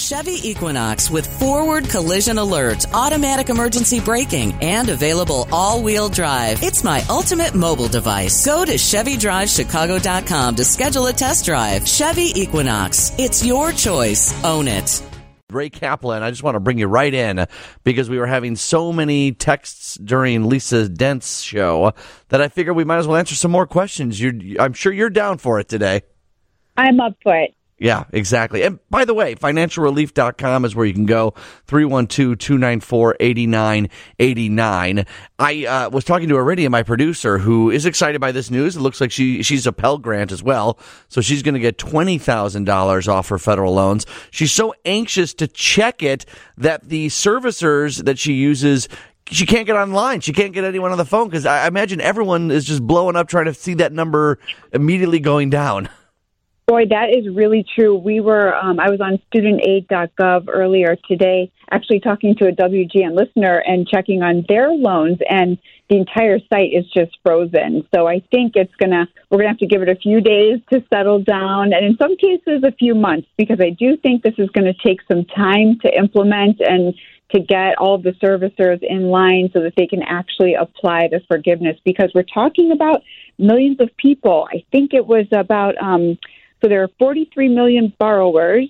Chevy Equinox with forward collision alert, automatic emergency braking, and available all-wheel drive. It's my ultimate mobile device. Go to ChevyDriveChicago.com to schedule a test drive. Chevy Equinox. It's your choice. Own it. Ray Kaplan, I just want to bring you right in because we were having so many texts during Lisa Dent's show that I figured we might as well answer some more questions. I'm sure you're down for it today. I'm up for it. Yeah, exactly. And by the way, financialrelief.com is where you can go, 312-294-8989. I was talking to Iridia, my producer, who is excited by this news. It looks like she's a Pell Grant as well, so she's going to get $20,000 off her federal loans. She's so anxious to check it that the servicers that she uses, she can't get online. She can't get anyone on the phone because I imagine everyone is just blowing up trying to see that number immediately going down. Boy, that is really true. We were, I was on studentaid.gov earlier today, actually talking to a WGN listener and checking on their loans, and the entire site is just frozen. So I think we're going to have to give it a few days to settle down, and in some cases a few months, because I do think this is going to take some time to implement and to get all of the servicers in line so that they can actually apply the forgiveness, because we're talking about millions of people. I think it was about, so there are 43 million borrowers.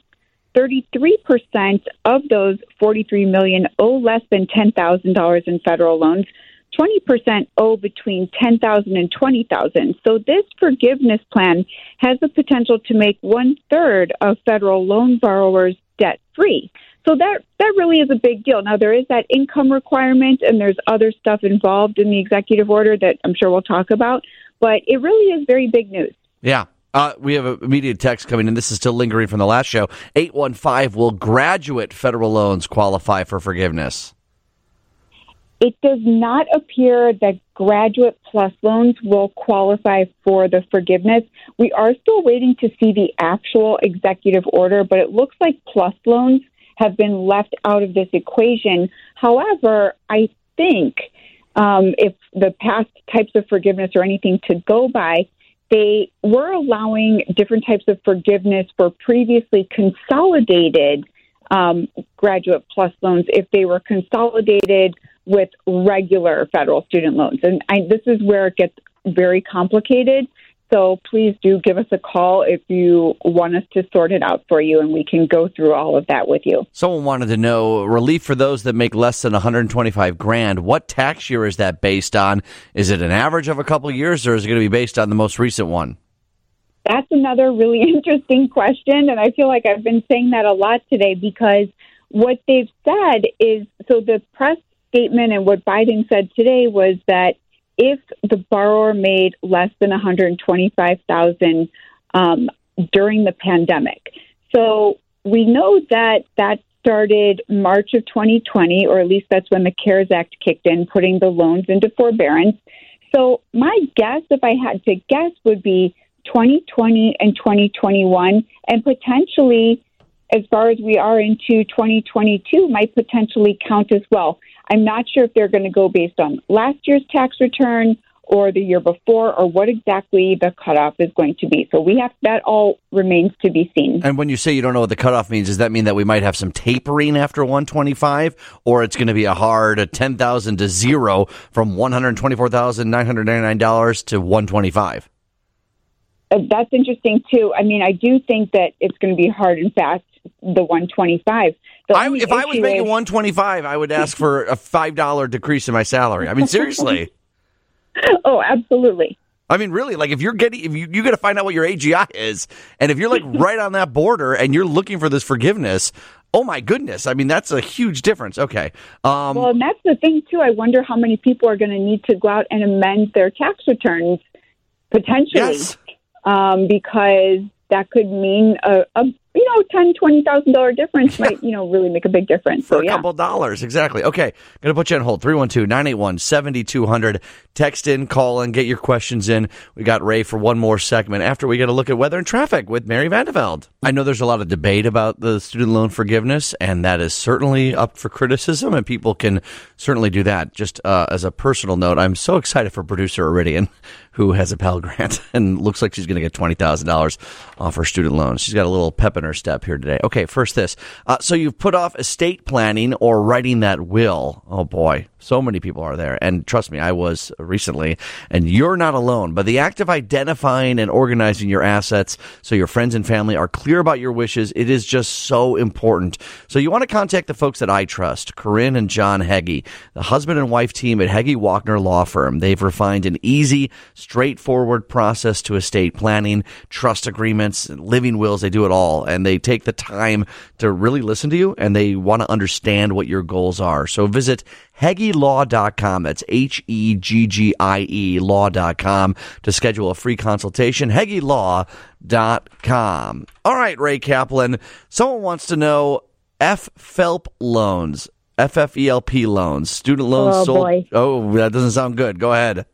33% of those 43 million owe less than $10,000 in federal loans. 20% owe between $10,000 and $20,000. So this forgiveness plan has the potential to make 1/3 of federal loan borrowers debt-free. So that really is a big deal. Now, there is that income requirement, and there's other stuff involved in the executive order that I'm sure we'll talk about, but it really is very big news. Yeah. We have an immediate text coming in. This is still lingering from the last show. 815, will graduate federal loans qualify for forgiveness? It does not appear that graduate plus loans will qualify for the forgiveness. We are still waiting to see the actual executive order, but it looks like plus loans have been left out of this equation. However, I think if the past types of forgiveness or anything to go by, they were allowing different types of forgiveness for previously consolidated graduate plus loans if they were consolidated with regular federal student loans. And this is where it gets very complicated. So please do give us a call if you want us to sort it out for you, and we can go through all of that with you. Someone wanted to know relief for those that make less than $125,000. What tax year is that based on? Is it an average of a couple of years, or is it going to be based on the most recent one? That's another really interesting question, and I feel like I've been saying that a lot today, because what they've said is, so the press statement and what Biden said today was that if the borrower made less than $125,000 during the pandemic. So we know that started March of 2020, or at least that's when the CARES Act kicked in, putting the loans into forbearance. So my guess, if I had to guess, would be 2020 and 2021, and potentially, as far as we are into 2022, might potentially count as well. I'm not sure if they're going to go based on last year's tax return or the year before, or what exactly the cutoff is going to be. So that all remains to be seen. And when you say you don't know what the cutoff means, does that mean that we might have some tapering after 125, or it's going to be a hard 10,000 to zero from $124,999 to 125? That's interesting too. I mean, I do think that it's going to be hard and fast, the 125. If I was making 125, I would ask for a $5 decrease in my salary. I mean, seriously. Oh, absolutely. I mean, really, like if you got to find out what your AGI is, and if you're like right on that border and you're looking for this forgiveness, oh my goodness. I mean, that's a huge difference. Okay. Well, and that's the thing too. I wonder how many people are going to need to go out and amend their tax returns potentially. Yes. Because that could mean a $10,000, $20,000 difference might, really make a big difference. For a couple dollars, exactly. Okay, going to put you on hold. 312-981-7200. Text in, call in, get your questions in. We got Ray for one more segment after we get a look at weather and traffic with Mary Vandeveld. I know there's a lot of debate about the student loan forgiveness, and that is certainly up for criticism, and people can certainly do that. Just as a personal note, I'm so excited for producer Iridian, who has a Pell Grant and looks like she's going to get $20,000 off her student loan. She's got a little pep in her beginner step here today. Okay, first this. So you've put off estate planning or writing that will. Oh, boy. So many people are there. And trust me, I was recently. And you're not alone. But the act of identifying and organizing your assets so your friends and family are clear about your wishes, it is just so important. So you want to contact the folks that I trust, Corinne and John Heggie, the husband and wife team at Heggie Walkner Law Firm. They've refined an easy, straightforward process to estate planning, trust agreements, living wills. They do it all. And they take the time to really listen to you, and they want to understand what your goals are. So visit HeggieLaw.com. That's HEGGIE law.com to schedule a free consultation. HeggieLaw.com. All right, Ray Kaplan. Someone wants to know FFELP loans, FFELP loans, student loans sold. Boy. Oh, that doesn't sound good. Go ahead.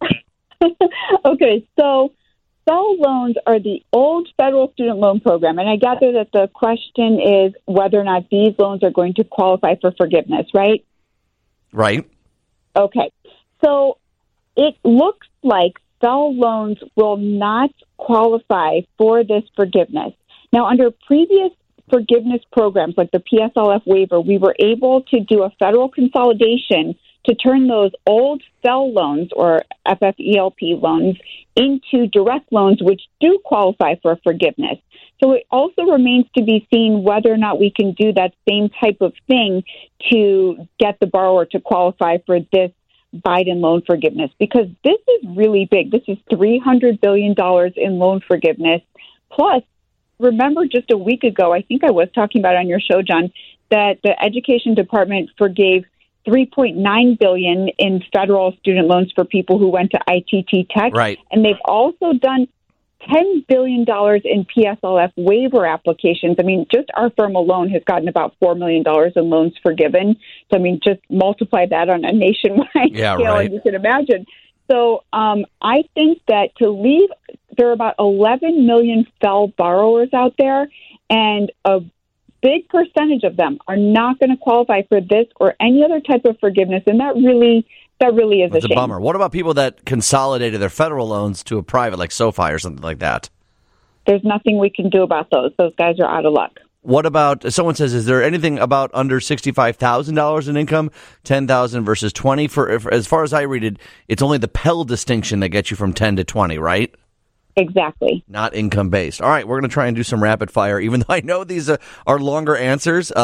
Okay, so FFEL loans are the old federal student loan program, and I gather that the question is whether or not these loans are going to qualify for forgiveness, right? Right. Okay. So it looks like FFEL loans will not qualify for this forgiveness. Now, under previous forgiveness programs like the PSLF waiver, we were able to do a federal consolidation to turn those old FFEL loans or FFELP loans into direct loans, which do qualify for forgiveness. So it also remains to be seen whether or not we can do that same type of thing to get the borrower to qualify for this Biden loan forgiveness, because this is really big. This is $300 billion in loan forgiveness. Plus, remember just a week ago, I think I was talking about on your show, John, that the Education Department forgave $3.9 billion in federal student loans for people who went to ITT Tech. Right. And they've also done $10 billion in PSLF waiver applications. I mean, just our firm alone has gotten about $4 million in loans forgiven. So, I mean, just multiply that on a nationwide scale, right. and you can imagine. So I think that there are about 11 million FFEL borrowers out there, and a big percentage of them are not going to qualify for this or any other type of forgiveness, and that really is That's a shame. a bummer. What about people that consolidated their federal loans to a private, like SoFi or something like that? There's nothing we can do about those. Those guys are out of luck. What about, someone says, is there anything about under $65,000 in income, $10,000 versus 20? For as far as I read it, it's only the Pell distinction that gets you from 10 to 20, right? Exactly. Not income-based. All right, we're going to try and do some rapid fire, even though I know these are longer answers.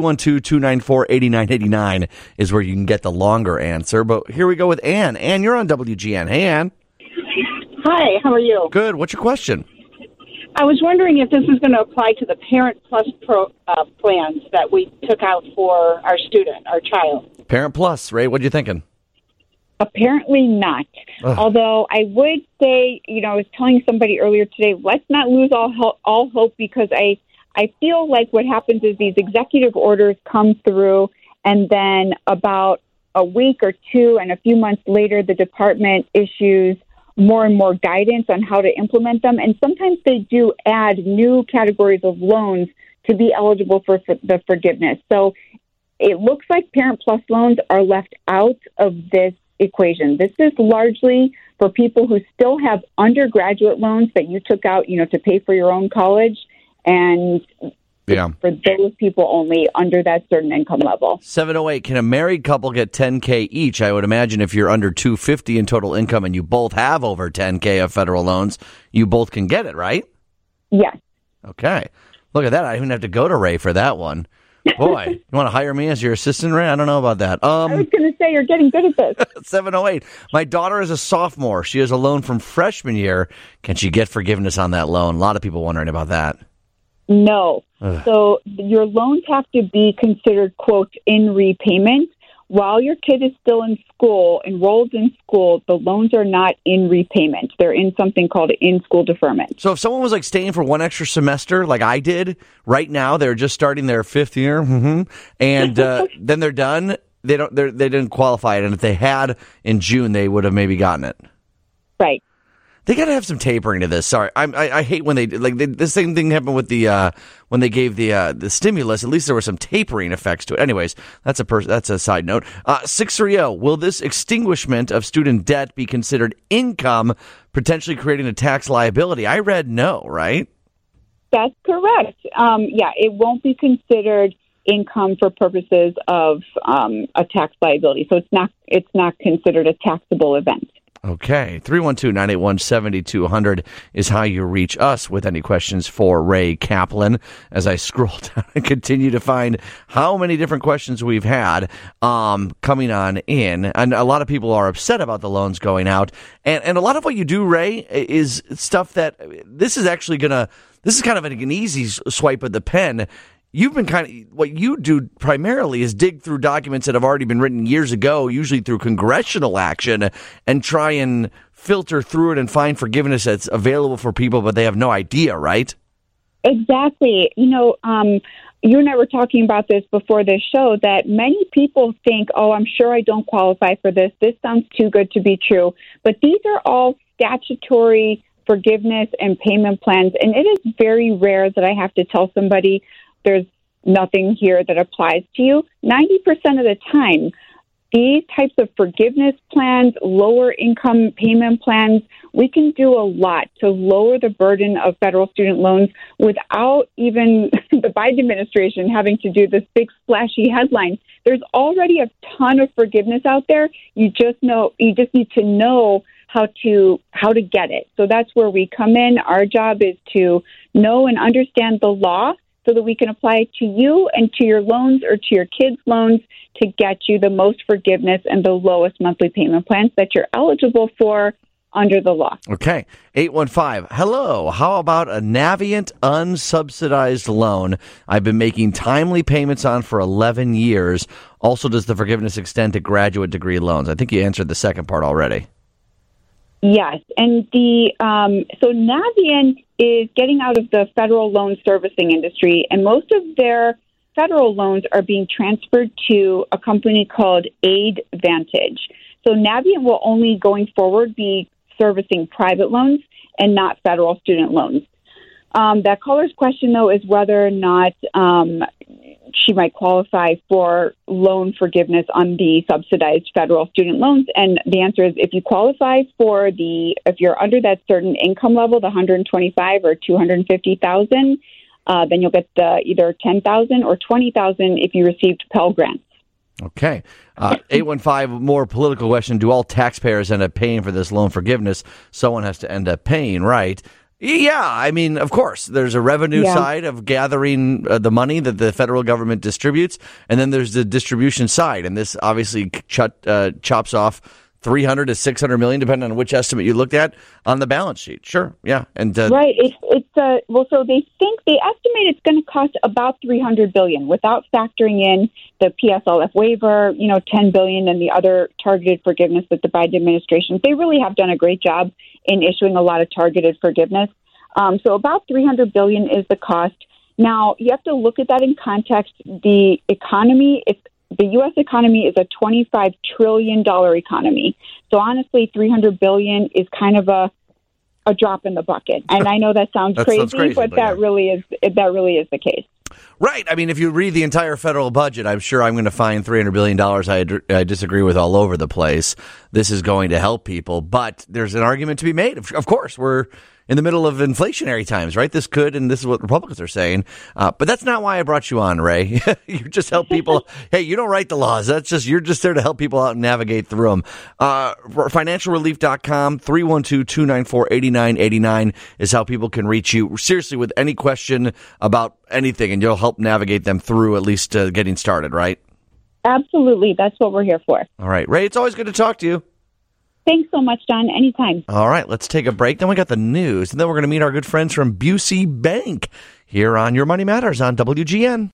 312-294-8989 is where you can get the longer answer. But here we go with Ann. Ann, you're on WGN. Hey, Ann. Hi, how are you? Good. What's your question? I was wondering if this is going to apply to the Parent Plus plans that we took out for our student, our child. Parent Plus, Ray, what are you thinking? Apparently not. Ugh. Although I would say, I was telling somebody earlier today, let's not lose all hope, because I feel like what happens is these executive orders come through, and then about a week or two and a few months later, the department issues more and more guidance on how to implement them. And sometimes they do add new categories of loans to be eligible for the forgiveness. So it looks like Parent Plus loans are left out of this equation. This is largely for people who still have undergraduate loans that you took out, to pay for your own college, and for those people only under that certain income level. 708, can a married couple get $10K each? I would imagine if you're under $250 in total income and you both have over $10K of federal loans, you both can get it, right? Yes. Okay. Look at that. I even have to go to Ray for that one. Boy, you want to hire me as your assistant, Ray? I don't know about that. I was going to say, you're getting good at this. 708. My daughter is a sophomore. She has a loan from freshman year. Can she get forgiveness on that loan? A lot of people wondering about that. No. Ugh. So your loans have to be considered, quote, in repayment. While your kid is still in school, enrolled in school, the loans are not in repayment. They're in something called in-school deferment. So if someone was staying for one extra semester, like I did, right now they're just starting their fifth year, and then they're done. They didn't qualify it, and if they had in June, they would have maybe gotten it. Right. They got to have some tapering to this. Sorry, I hate when the same thing happened with the when they gave the stimulus. At least there was some tapering effects to it. Anyways, that's a side note. 630. Will this extinguishment of student debt be considered income, potentially creating a tax liability? I read no. Right. That's correct. It won't be considered income for purposes of a tax liability. So it's not considered a taxable event. Okay. 312-981-7200 is how you reach us with any questions for Ray Kaplan. As I scroll down and continue to find how many different questions we've had coming on in. And a lot of people are upset about the loans going out. And a lot of what you do, Ray, is stuff that this is kind of an easy swipe of the pen. You've been what you do primarily is dig through documents that have already been written years ago, usually through congressional action, and try and filter through it and find forgiveness that's available for people, but they have no idea, right? Exactly. You and I were talking about this before this show, that many people think, oh, I'm sure I don't qualify for this. This sounds too good to be true. But these are all statutory forgiveness and payment plans, and it is very rare that I have to tell somebody there's nothing here that applies to you. 90% of the time, these types of forgiveness plans, lower income payment plans, we can do a lot to lower the burden of federal student loans without even the Biden administration having to do this big splashy headline. There's already a ton of forgiveness out there. You just need to know how to get it. So that's where we come in. Our job is to know and understand the law, so that we can apply it to you and to your loans or to your kids' loans to get you the most forgiveness and the lowest monthly payment plans that you're eligible for under the law. Okay. 815, hello. How about a Navient unsubsidized loan I've been making timely payments on for 11 years? Also, does the forgiveness extend to graduate degree loans? I think you answered the second part already. Yes, and so Navient is getting out of the federal loan servicing industry, and most of their federal loans are being transferred to a company called AidVantage. So Navient will only going forward be servicing private loans and not federal student loans. That caller's question, though, is whether or not she might qualify for loan forgiveness on the subsidized federal student loans. And the answer is, if you qualify if you're under that certain income level, the $125,000 or $250,000, then you'll get either $10,000 or $20,000 if you received Pell Grants. Okay. 815, more political question. Do all taxpayers end up paying for this loan forgiveness? Someone has to end up paying, right? Yeah, I mean, of course, there's a revenue side of gathering the money that the federal government distributes, and then there's the distribution side, and this obviously chops off $300 to $600 million, depending on which estimate you looked at on the balance sheet. Sure, yeah, and right. So they estimate it's going to cost about $300 billion without factoring in the PSLF waiver, $10 billion, and the other targeted forgiveness that the Biden administration. They really have done a great job in issuing a lot of targeted forgiveness. So about $300 billion is the cost. Now, you have to look at that in context. The U.S. economy is a $25 trillion economy. So honestly, $300 billion is kind of a drop in the bucket. And I know that sounds crazy, but that really is the case. Right. I mean, if you read the entire federal budget, I'm sure I'm going to find $300 billion I disagree with all over the place. This is going to help people. But there's an argument to be made. Of course, we're in the middle of inflationary times, right? This could, and this is what Republicans are saying. But that's not why I brought you on, Ray. You just help people. Hey, you don't write the laws. You're just there to help people out and navigate through them. Financialrelief.com, 312-294-8989 is how people can reach you. Seriously, with any question about anything, and you'll help navigate them through at least getting started, right? Absolutely. That's what we're here for. All right. Ray, it's always good to talk to you. Thanks so much, Don. Anytime. All right, let's take a break. Then we got the news, and then we're going to meet our good friends from Busey Bank here on Your Money Matters on WGN.